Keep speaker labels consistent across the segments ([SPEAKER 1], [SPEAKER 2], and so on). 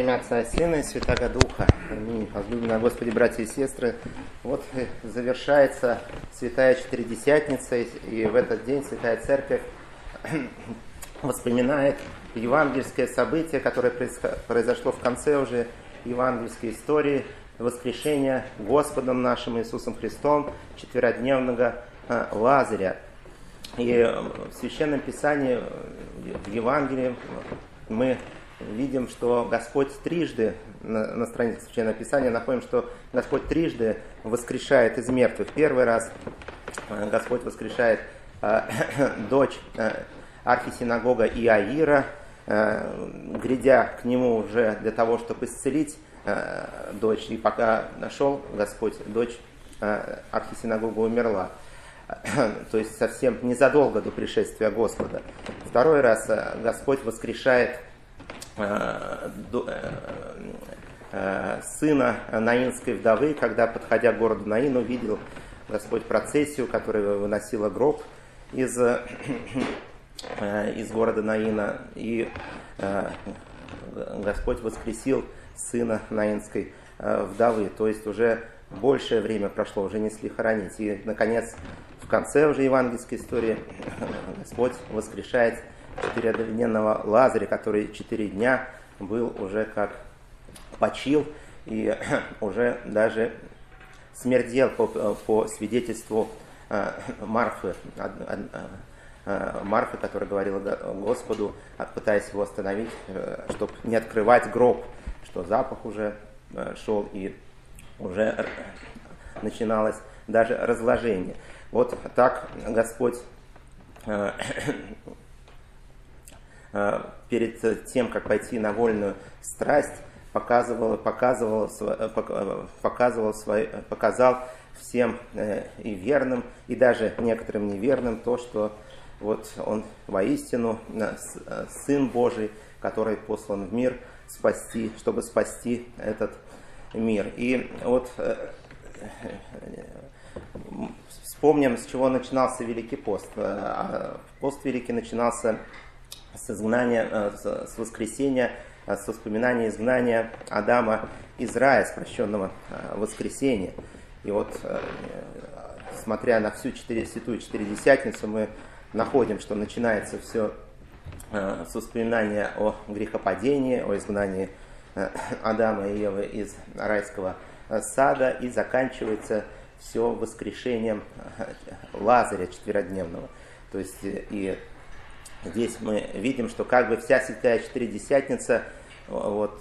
[SPEAKER 1] имя Отца и Сына и Святаго Духа. Аминь. Возлюбленные Господи, братья и сестры, вот завершается Святая Четыредесятница, и в этот день Святая Церковь вспоминает евангельское событие, которое произошло в конце уже евангельской истории, воскрешения Господом нашим Иисусом Христом четверодневного Лазаря. И в Священном Писании, в Евангелии, мы видим, что Господь трижды, на странице Священного Писания находим, что Господь трижды воскрешает из мертвых. Первый раз Господь воскрешает дочь архисинагога Иаира, грядя к нему уже для того, чтобы исцелить дочь. И пока нашел Господь, дочь архисинагога умерла. То есть совсем незадолго до пришествия Господа. Второй раз Господь воскрешает сына Наинской вдовы, когда, подходя к городу Наин, увидел Господь процессию, которая выносила гроб из города Наина, и Господь воскресил сына Наинской вдовы. То есть уже большее время прошло, уже несли хоронить. И, наконец, в конце уже евангельской истории Господь воскрешает четырехдневного Лазаря, который 4 дня был уже как почил и уже даже смердел по свидетельству Марфы, которая говорила Господу, пытаясь его остановить, чтобы не открывать гроб, что запах уже шел и уже начиналось даже разложение. Вот так Господь перед тем, как пойти на вольную страсть, показал всем и верным, и даже некоторым неверным то, что вот он воистину Сын Божий, который послан в мир чтобы спасти этот мир. И вот вспомним, с чего начинался Великий пост. Пост Великий начинался с изгнания, с воскресения, с воспоминания изгнания Адама из рая, с прощенного воскресения. И вот, смотря на всю Святую Четыредесятницу, мы находим, что начинается все с воспоминания о грехопадении, о изгнании Адама и Евы из райского сада, и заканчивается все воскрешением Лазаря четверодневного. То есть и здесь мы видим, что как бы вся Святая Четыредесятница вот,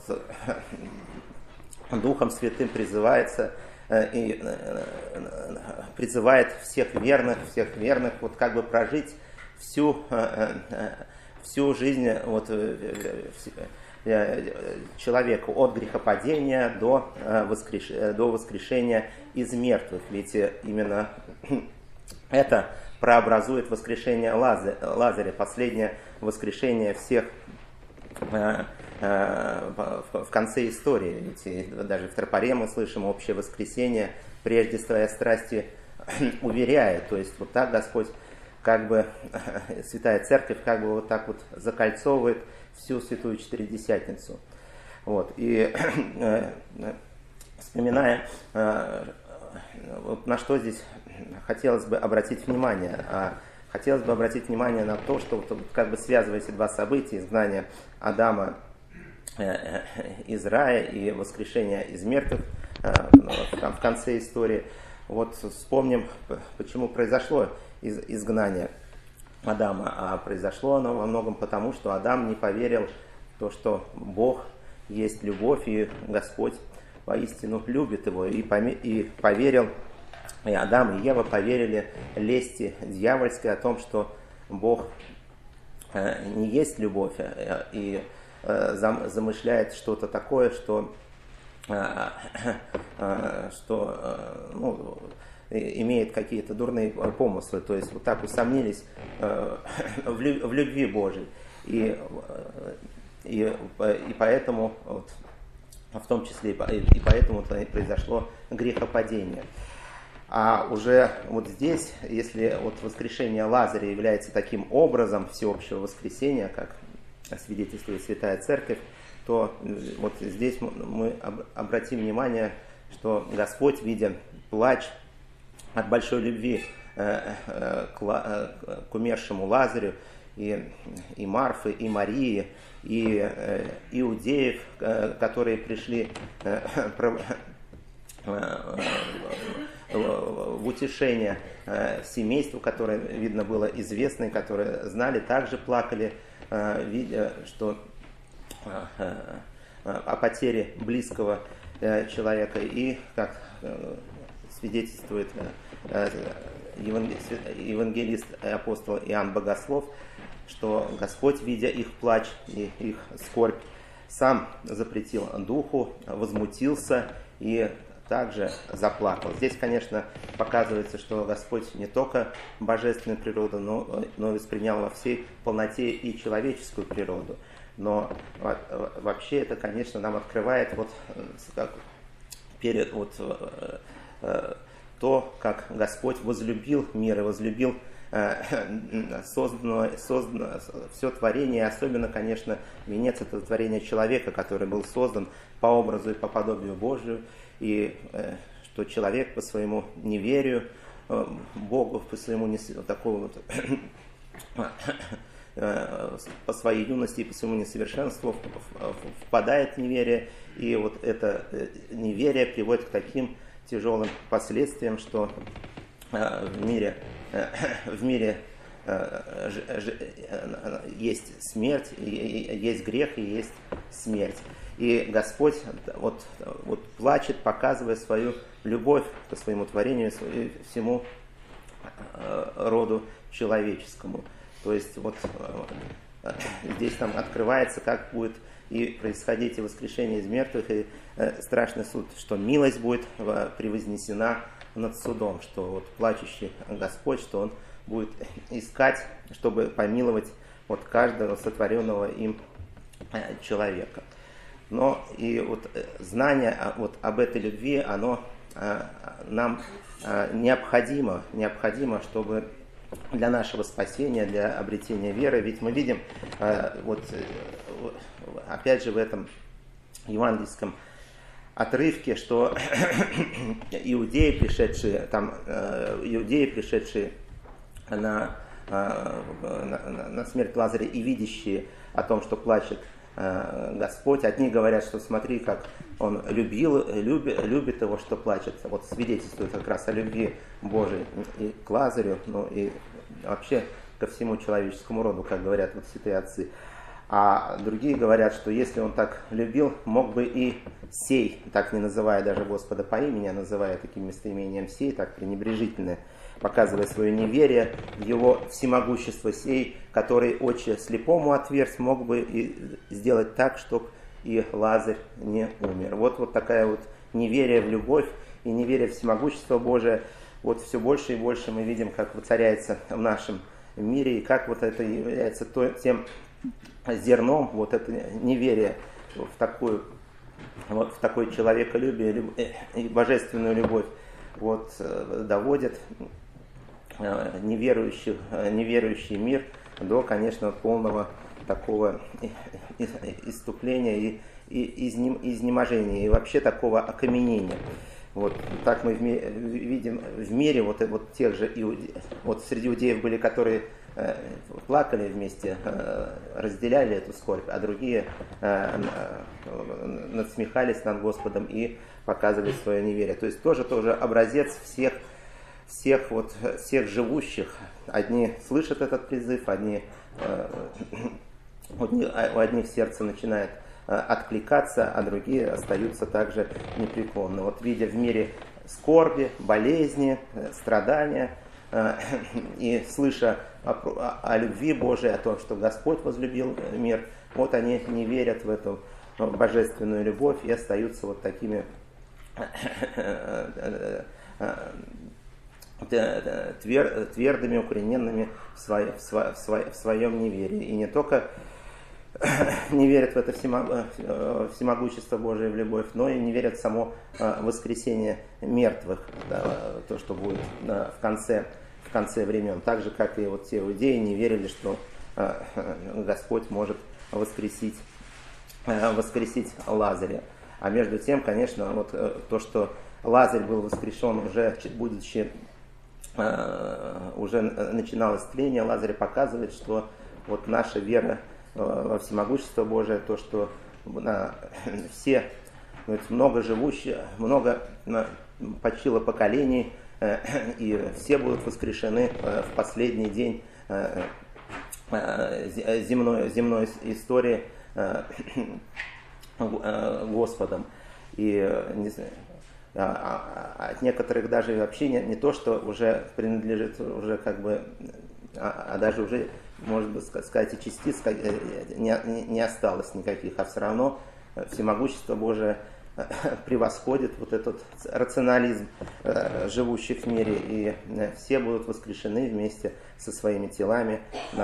[SPEAKER 1] Духом Святым призывается и призывает всех верных вот как бы прожить всю жизнь вот, человеку от грехопадения до воскрешения из мертвых. Ведь именно это прообразует воскрешение Лазаря, последнее воскрешение всех в конце истории. Ведь даже в тропаре мы слышим общее воскресение, прежде своей страсти уверяет. То есть вот так Господь, как бы Святая Церковь, как бы вот так вот закольцовывает всю Святую Четыредесятницу. Вот. И вспоминая, вот на что здесь хотелось бы обратить внимание. Хотелось бы обратить внимание на то, что вот, как бы связывая эти два события, изгнание Адама из рая и воскрешение из мертвых в конце истории, вот вспомним, почему произошло изгнание Адама. А произошло оно во многом потому, что Адам не поверил в то, что Бог есть любовь, и Господь воистину любит его, и поверил. И Адам и Ева поверили лести дьявольской о том, что Бог не есть любовь и замышляет что-то такое, что имеет какие-то дурные помыслы. То есть вот так усомнились в любви Божией. И поэтому, вот, в том числе и поэтому произошло грехопадение. А уже вот здесь, если вот воскрешение Лазаря является таким образом всеобщего воскресения, как свидетельствует Святая Церковь, то вот здесь мы обратим внимание, что Господь, видя плач от большой любви к умершему Лазарю, и Марфы, и Марии, и иудеев, которые пришли в утешение семейству, которое, видно, было известно, и которые знали, также плакали, видя, что о потере близкого человека. И, как свидетельствует евангелист и апостол Иоанн Богослов, что Господь, видя их плач и их скорбь, сам запретил духу, возмутился и также заплакал. Здесь, конечно, показывается, что Господь не только божественную природу, но воспринял во всей полноте и человеческую природу. Но вообще это, конечно, нам открывает то, как Господь возлюбил мир и возлюбил созданное все творение, особенно, конечно, венец этого творения человека, который был создан по образу и по подобию Божию, и что человек по своему неверию Богу, по своему такому по своей юности и по своему несовершенству впадает в неверие, и вот это неверие приводит к таким тяжелым последствиям, что в мире есть смерть, есть грех и есть смерть. И Господь вот плачет, показывая свою любовь к своему творению, всему роду человеческому. То есть вот здесь там открывается, как будет и происходить и воскрешение из мертвых, и страшный суд, что милость будет превознесена над судом, что вот плачущий Господь, что Он будет искать, чтобы помиловать вот каждого сотворенного им человека. Но и вот знание вот об этой любви, оно нам необходимо, чтобы для нашего спасения, для обретения веры. Ведь мы видим, вот опять же в этом евангельском отрывке, что иудеи, пришедшие на смерть Лазаря и видящие о том, что плачет Господь, одни говорят, что смотри, как он любит его, что плачет. Вот свидетельствует как раз о любви Божией и к Лазарю, ну и вообще ко всему человеческому роду, как говорят вот святые отцы. А другие говорят, что если он так любил, мог бы и сей, так не называя даже Господа по имени, а называя таким местоимением сей, так пренебрежительно, показывая свое неверие в его всемогущество сей, который очи слепому отверз, мог бы и сделать так, чтобы и Лазарь не умер. Вот такая вот неверие в любовь и неверие в всемогущество Божие. Вот все больше и больше мы видим, как воцаряется в нашем мире, и как вот это является тем зерном, вот это неверие в такое человеколюбие и божественную любовь вот доводит неверующий мир до, конечно, полного такого исступления и изнеможения, и вообще такого окаменения. Вот так мы видим в мире вот тех же иудеев. Вот среди иудеев были, которые плакали вместе, разделяли эту скорбь, а другие надсмехались над Господом и показывали свое неверие. То есть тоже образец всех живущих. Одни слышат этот призыв, у одних сердце начинает откликаться, а другие остаются также непреклонны. Вот видя в мире скорби, болезни, страдания, и слыша о любви Божией, о том, что Господь возлюбил мир, вот они не верят в эту божественную любовь и остаются вот такими твердыми, укорененными в своем неверии. И не только не верят в это всемогущество Божие, в любовь, но и не верят в само воскресение мертвых, то, что будет в конце времен. Так же, как и вот те иудеи не верили, что Господь может воскресить воскресить Лазаря. А между тем, конечно, вот то, что Лазарь был воскрешен уже будучи, уже начиналось тление, Лазарь показывает, что вот наша вера во всемогущество Божие, то, что все, много живущих, много почило поколений, и все будут воскрешены в последний день земной истории Господом. И не знаю, от некоторых даже вообще не то, что уже принадлежит, уже как бы, а даже уже, может быть, сказать, и частиц не осталось никаких, а все равно всемогущество Божие превосходит вот этот рационализм живущих в мире, и все будут воскрешены вместе со своими телами на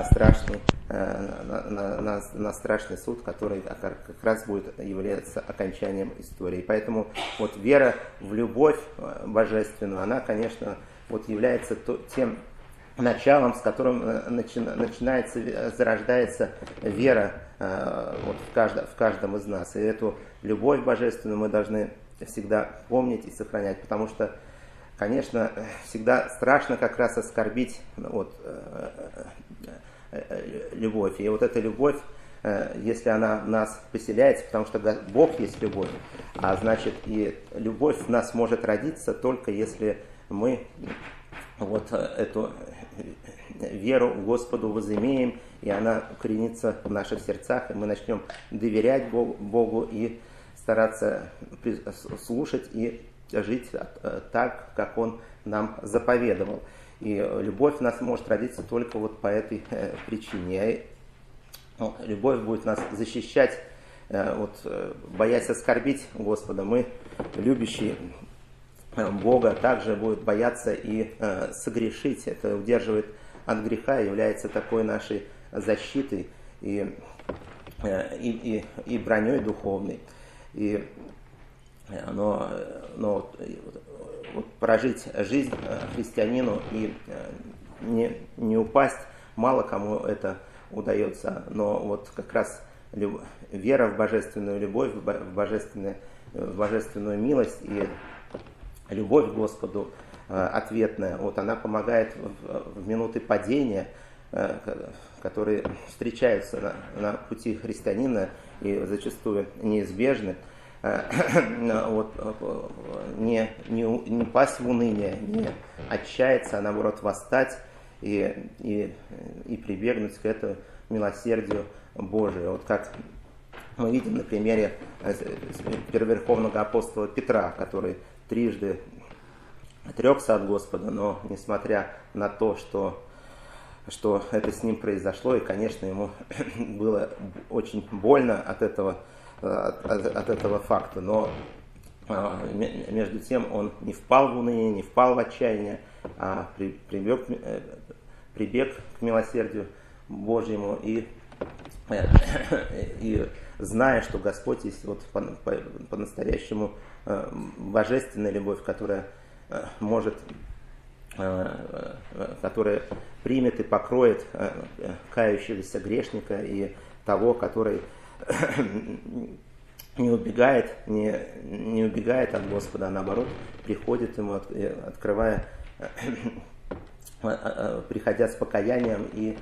[SPEAKER 1] страшный суд, который как раз будет являться окончанием истории. Поэтому вот вера в любовь божественную, она, конечно, вот является тем началом, с которым начинается, зарождается вера вот в каждом из нас. И эту любовь божественную мы должны всегда помнить и сохранять, потому что, конечно, всегда страшно как раз оскорбить вот, любовь. И вот эта любовь, если она в нас поселяется, потому что Бог есть любовь, а значит и любовь в нас может родиться только если мы вот эту веру Господу возымеем, и она укоренится в наших сердцах, и мы начнем доверять Богу и стараться слушать и жить так, как Он нам заповедовал. И любовь в нас может родиться только вот по этой причине. Любовь будет нас защищать, вот, боясь оскорбить Господа. Мы, любящие Бога, также будет бояться и согрешить. Это удерживает от греха, является такой нашей защитой и броней духовной. Но вот прожить жизнь христианину и не упасть, мало кому это удается. Но вот как раз вера в божественную любовь, в божественную милость и любовь к Господу ответная, вот она помогает в минуты падения, которые встречаются на пути христианина и зачастую неизбежны, вот, не пасть в уныние, не отчаяться, а наоборот восстать и прибегнуть к этому милосердию Божию. Вот как мы видим на примере первоверховного апостола Петра, который трижды отрекся от Господа, но несмотря на то, что это с ним произошло, и, конечно, ему было очень больно от этого факта, но между тем он не впал в уныние, не впал в отчаяние, а прибег к милосердию Божьему и зная, что Господь есть вот по-настоящему божественная любовь, которая которая примет и покроет кающегося грешника и того, который не убегает от Господа, а наоборот приходит ему, приходя с покаянием и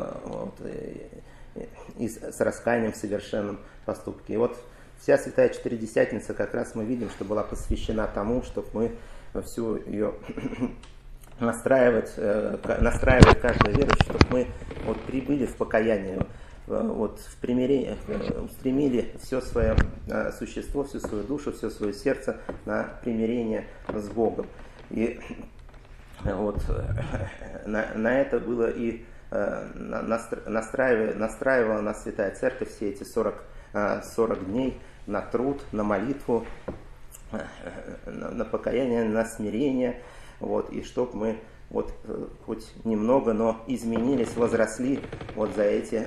[SPEAKER 1] с раскаянием в совершенном поступке. И вот вся Святая Четыредесятница, как раз мы видим, что была посвящена тому, чтобы мы всю ее настраивать каждую верующую, чтобы мы вот прибыли в покаяние, вот в примирение, устремили все свое существо, всю свою душу, все свое сердце на примирение с Богом. И вот на это было и настраивала нас Святая Церковь все эти 40 дней на труд, на молитву, на покаяние, на смирение, вот, и чтобы мы вот хоть немного, но изменились, возросли вот за эти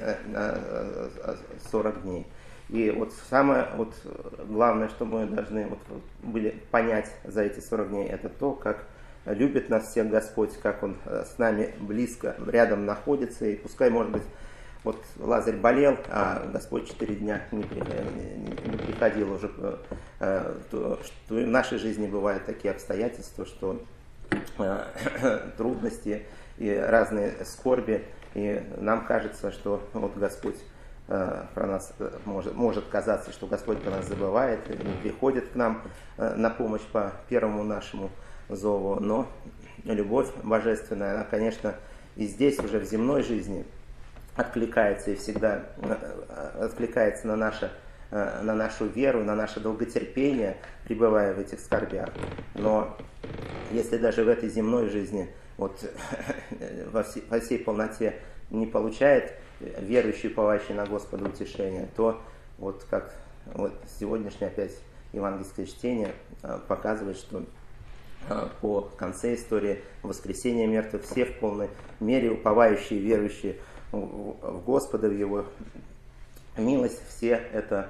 [SPEAKER 1] 40 дней. И вот самое вот главное, что мы должны вот были понять за эти 40 дней, это то, как любит нас всех Господь, как Он с нами близко, рядом находится, и пускай, может быть, вот Лазарь болел, а Господь 4 дня не приходил уже, что в нашей жизни бывают такие обстоятельства, что трудности и разные скорби, и нам кажется, что вот Господь про нас, может казаться, что Господь про нас забывает, не приходит к нам на помощь по первому нашему зову, но любовь божественная, она, конечно, и здесь уже в земной жизни откликается и всегда откликается на нашу веру, на наше долготерпение, пребывая в этих скорбях. Но если даже в этой земной жизни вот, во всей полноте не получает верующий, уповающий на Господа утешение, то вот как вот сегодняшнее опять евангельское чтение показывает, что по конце истории воскресения мертвых все в полной мере уповающие, верующие в Господа, в Его милость, все это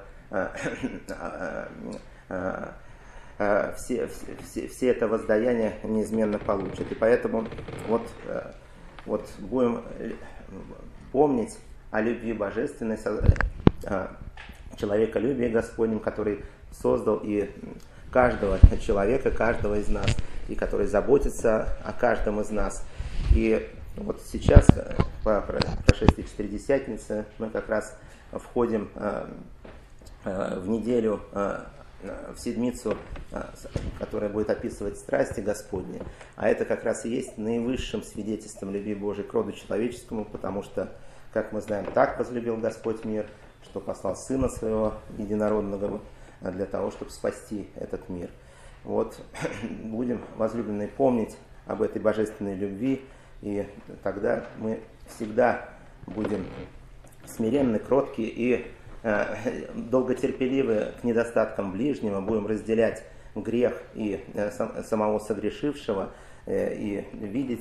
[SPEAKER 1] все это воздаяние неизменно получат. И поэтому вот будем помнить о любви божественной, человеколюбии Господнем, который создал и каждого человека, каждого из нас, и который заботится о каждом из нас. И вот сейчас, по прошествии Четыредесятницы, мы как раз входим в неделю, в седмицу, которая будет описывать страсти Господни. А это как раз и есть наивысшим свидетельством любви Божией к роду человеческому, потому что, как мы знаем, так возлюбил Господь мир, что послал Сына Своего Единородного для того, чтобы спасти этот мир. Вот будем, возлюбленные, помнить об этой божественной любви, и тогда мы всегда будем смиренны, кротки и долготерпеливы к недостаткам ближнего, будем разделять грех и самого согрешившего, и видеть,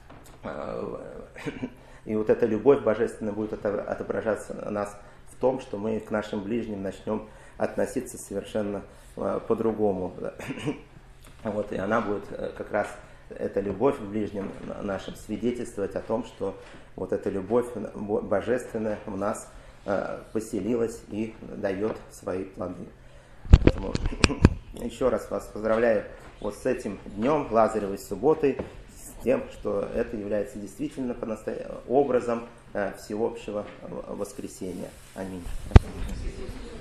[SPEAKER 1] и вот эта любовь божественная будет отображаться на нас в том, что мы к нашим ближним начнем относиться совершенно по-другому. Вот, и она будет как раз, эта любовь в ближнем нашем, свидетельствовать о том, что вот эта любовь божественная в нас поселилась и дает свои плоды. Поэтому еще раз вас поздравляю вот с этим днем, Лазаревой субботой, с тем, что это является действительно образом всеобщего воскресения. Аминь.